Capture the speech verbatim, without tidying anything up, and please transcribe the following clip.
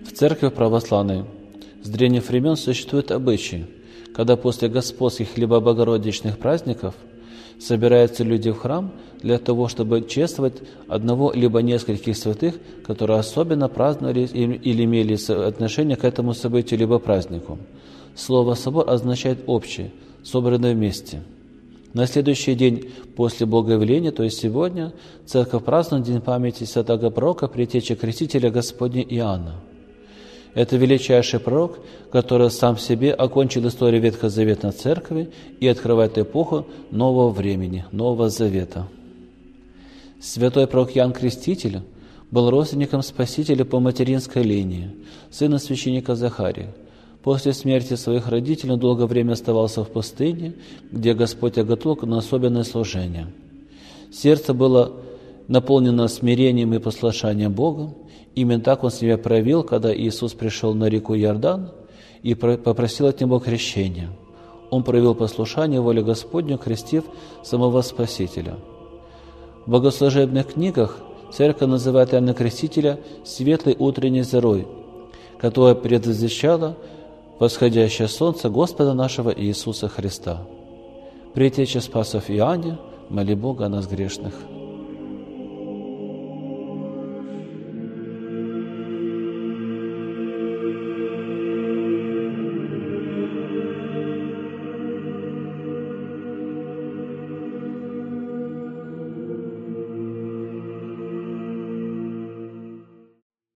В церкви православной с древних времен существует обычай, когда после господских либо богородичных праздников собираются люди в храм для того, чтобы чествовать одного либо нескольких святых, которые особенно праздновали или имели отношение к этому событию либо празднику. Слово «собор» означает «общее», собранное вместе. На следующий день после Богоявления, то есть сегодня, церковь празднует День памяти святого пророка, предтечи крестителя Господня Иоанна. Это величайший пророк, который сам в себе окончил историю Ветхозаветной Церкви и открывает эпоху нового времени, Нового Завета. Святой пророк Иоанн Креститель был родственником Спасителя по материнской линии, сына священника Захария. После смерти своих родителей он долгое время оставался в пустыне, где Господь готовил на особенное служение. Сердце было наполнено смирением и послушанием Богу. Именно так он себя проявил, когда Иисус пришел на реку Иордан и попросил от Него крещения. Он проявил послушание воле Господню, крестив самого Спасителя. В богослужебных книгах Церковь называет Иоанна Крестителя «светлой утренней зарой», которая предвозвещала восходящее солнце Господа нашего Иисуса Христа. Предтеча Спасов Иоанне, моли Бога о нас грешных.